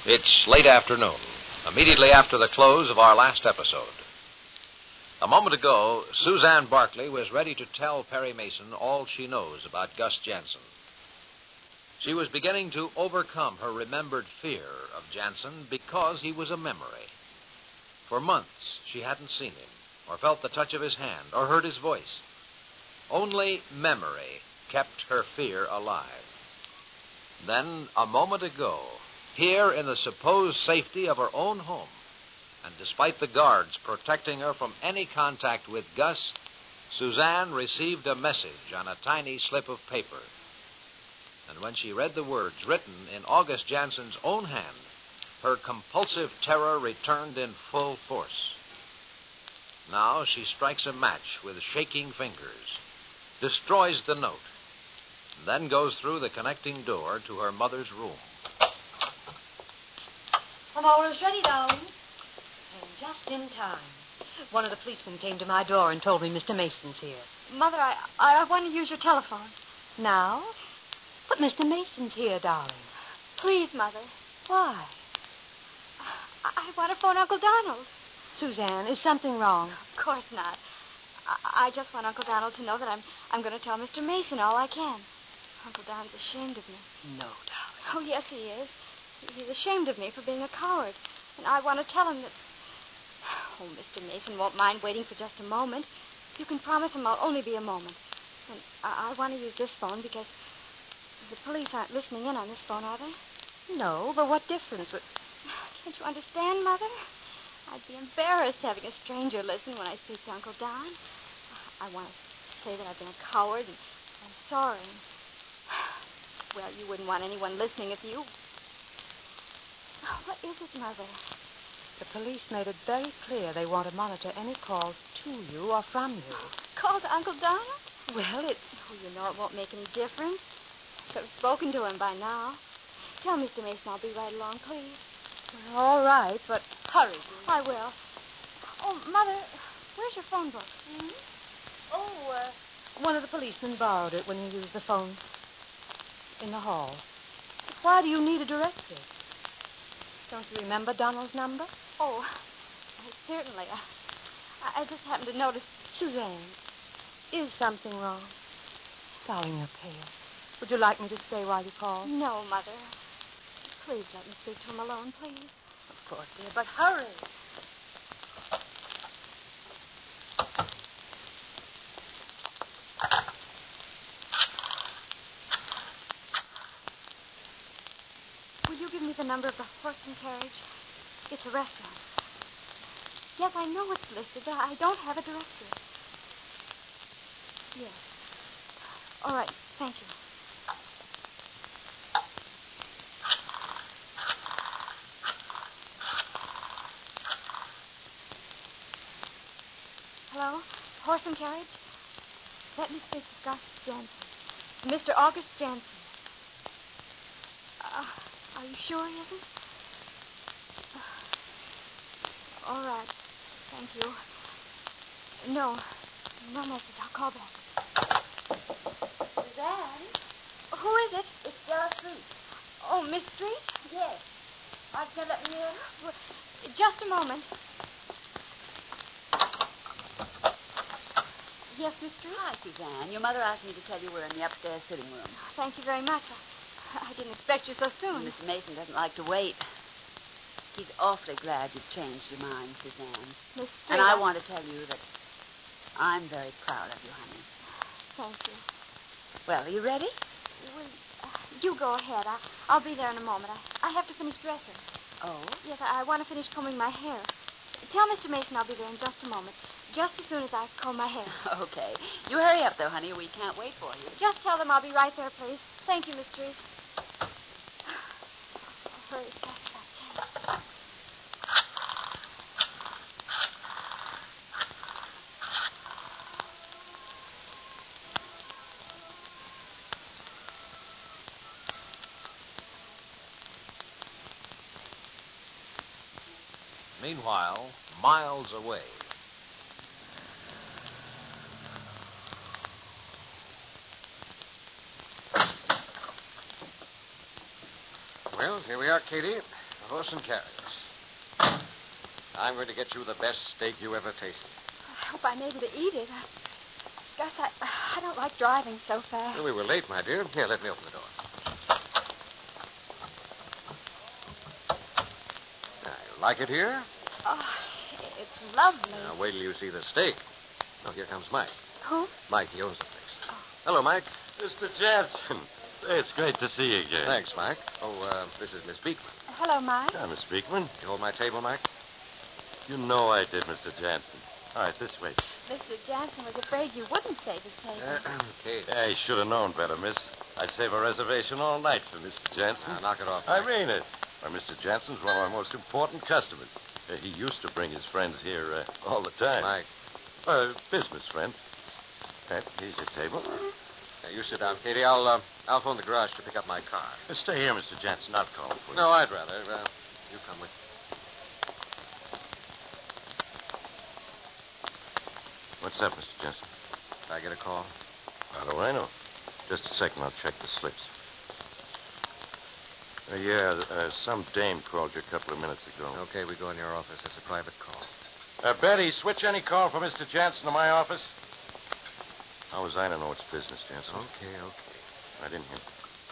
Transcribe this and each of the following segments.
It's late afternoon, immediately after the close of our last episode. A moment ago, Suzanne Barkley was ready to tell Perry Mason all she knows about Gus Jansen. She was beginning to overcome her remembered fear of Jansen because he was a memory. For months, she hadn't seen him, or felt the touch of his hand, or heard his voice. Only memory kept her fear alive. Then, a moment ago, here in the supposed safety of her own home, and despite the guards protecting her from any contact with Gus, Suzanne received a message on a tiny slip of paper. And when she read the words written in August Jansen's own hand, her compulsive terror returned in full force. Now she strikes a match with shaking fingers, destroys the note, and then goes through the connecting door to her mother's room. I'm almost ready, darling. And just in time. One of the policemen came to my door and told me Mr. Mason's here. Mother, I want to use your telephone. Now? But Mr. Mason's here, darling. Please, Mother. Why? I want to phone Uncle Donald. Suzanne, is something wrong? Of course not. I just want Uncle Donald to know that I'm going to tell Mr. Mason all I can. Uncle Don's ashamed of me. No, darling. Oh, yes, he is. He's ashamed of me for being a coward. And I want to tell him that... Oh, Mr. Mason won't mind waiting for just a moment. You can promise him I'll only be a moment. And I want to use this phone because the police aren't listening in on this phone, are they? No, but what difference would... Can't you understand, Mother? I'd be embarrassed having a stranger listen when I speak to Uncle Don. I want to say that I've been a coward and I'm sorry. Well, you wouldn't want anyone listening if you... What is it, Mother? The police made it very clear they want to monitor any calls to you or from you. Call to Uncle Donald? Well, it's... Oh, you know it won't make any difference. I've spoken to him by now. Tell Mr. Mason I'll be right along, please. Well, all right, but hurry, dear. I will. Oh, Mother, where's your phone book? Hmm? Oh, one of the policemen borrowed it when he used the phone in the hall. But why do you need a directory? Don't you remember Donald's number? Oh, certainly. I just happened to notice... Suzanne, is something wrong? Darling, you're pale. Would you like me to stay while you call? No, Mother. Please let me speak to him alone, please. Of course, dear, but hurry. Will you give me the number of the horse and carriage? It's a restaurant. Yes, I know it's listed, but I don't have a directory. Yes. All right, thank you. Hello? Horse and carriage? Let me speak to Gus Jansen. Mr. August Jansen. Are you sure he isn't? All right. Thank you. No message. I'll call back. Suzanne? Who is it? It's Stella Street. Oh, Miss Street? Yes. Aren't you let me in? Well, just a moment. Yes, Miss Street? Hi, Suzanne. Your mother asked me to tell you we're in the upstairs sitting room. Thank you very much. I didn't expect you so soon. Mr. Mason doesn't like to wait. He's awfully glad you've changed your mind, Suzanne. Miss Street, And I want to tell you that I'm very proud of you, honey. Thank you. Well, are you ready? Well, you go ahead. I'll be there in a moment. I have to finish dressing. Oh? Yes, I want to finish combing my hair. Tell Mr. Mason I'll be there in just a moment. Just as soon as I comb my hair. Okay. You hurry up, though, honey. We can't wait for you. Just tell them I'll be right there, please. Thank you, Miss Street. I'll hurry as fast as I can. Meanwhile, miles away. Well, here we are, Katie. Horse and carriage. I'm going to get you the best steak you ever tasted. I hope I'm able to eat it. Gus, I don't like driving so fast. Well, we were late, my dear. Here, let me open the door. Now, you like it here? Oh, it's lovely. Now, wait till you see the steak. Oh, here comes Mike. Who? Mike, he owns the place. Oh. Hello, Mike. Mr. Jansen. It's great to see you again. Thanks, Mike. Oh, this is Miss Beekman. Hello, Mike. Hi, Miss Beekman. You hold my table, Mike? You know I did, Mr. Jansen. All right, this way. Mr. Jansen was afraid you wouldn't save his table. Okay. Yeah, you should have known better, miss. I'd save a reservation all night for Mr. Jansen. Now, knock it off, I Mike. mean it. Why, Mr. Jansen's one of my most important customers. He used to bring his friends here all the time. Mike. Business friends. Here's your table. Now, you sit down, Katie. I'll phone the garage to pick up my car. Stay here, Mr. Jansen. I'll call for you. No, I'd rather. You come with me. What's up, Mr. Jansen? Did I get a call? How do I know? Just a second. I'll check the slips. Some dame called you a couple of minutes ago. Okay, we go in your office. It's a private call. Betty, switch any call for Mr. Jansen to my office. How was I to know it's business, Jansen? Okay. I didn't hear.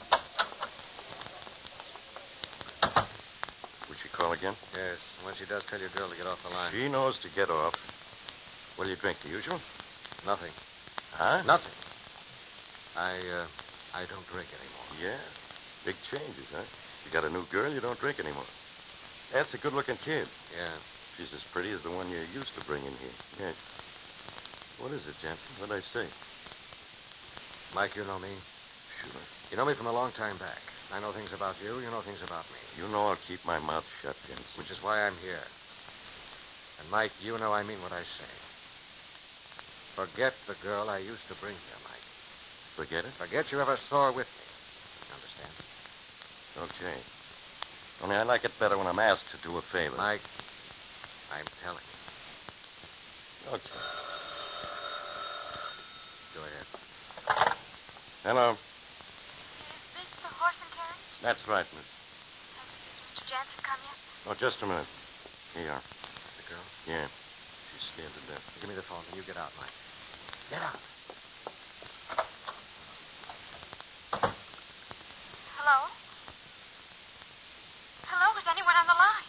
Would she call again? Yes. When she does, tell your girl to get off the line. She knows to get off. What do you drink, the usual? Nothing. Huh? Nothing. I don't drink anymore. Yeah. Big changes, huh? You got a new girl, you don't drink anymore. That's a good-looking kid. Yeah. She's as pretty as the one you used to bring in here. Yeah. What is it, Jansen? What'd I say? Mike, you know me. Sure. You know me from a long time back. I know things about you. You know things about me. You know I'll keep my mouth shut, Jansen. Which is why I'm here. And, Mike, you know I mean what I say. Forget the girl I used to bring here, Mike. Forget it? Forget you ever saw her with me. Understand? Okay. Only I like it better when I'm asked to do a favor. Mike, I'm telling you. Okay. Go ahead. Hello. Is this the horse and carriage? That's right, miss. Has Mr. Jansen come yet? Oh, just a minute. Here you are. The girl? Yeah. She's scared to death. Give me the phone and you get out, Mike. Get out. Hello? Hello? Is anyone on the line?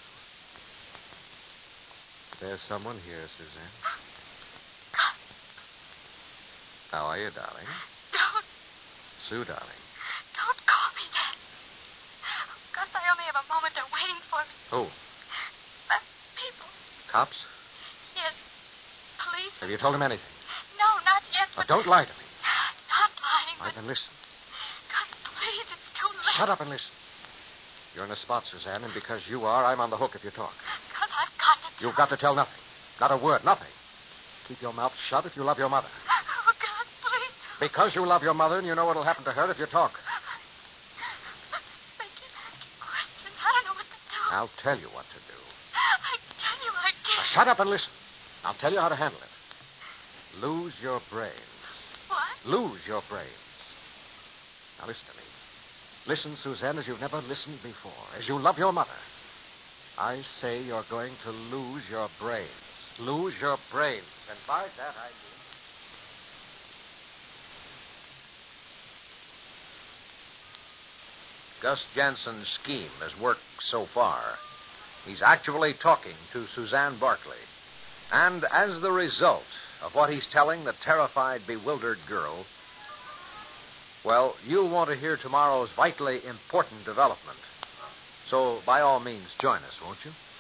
There's someone here, Suzanne. Gus, How are you, darling? don't Sue, darling. call me that. Gus, I only have a moment. They're waiting for me. Who? People. Cops? Yes. Police. Have you told them anything? No, not yet. Now, But don't lie to me. Not lying. All right, then listen. Gus, please, it's too late. Shut up and listen. You're in a spot, Suzanne, and because you are, I'm on the hook if you talk. Gus, I've got to. You've got to tell nothing. Not a word, nothing. Keep your mouth shut if you love your mother. Oh, Gus, please. Because you love your mother and you know what'll happen to her if you talk. They keep asking questions. I don't know what to do. I'll tell you what to do. I tell you, I Now, can't. shut up and listen. I'll tell you how to handle it. Lose your brains. What? Lose your brains. Now, listen to me. Listen, Suzanne, as you've never listened before. As you love your mother. I say you're going to lose your brains. Lose your brains. And by that I mean... Gus Jansen's scheme has worked so far. He's actually talking to Suzanne Barkley. And as the result of what he's telling the terrified, bewildered girl, well, you'll want to hear tomorrow's vitally important development. So, by all means, join us, won't you?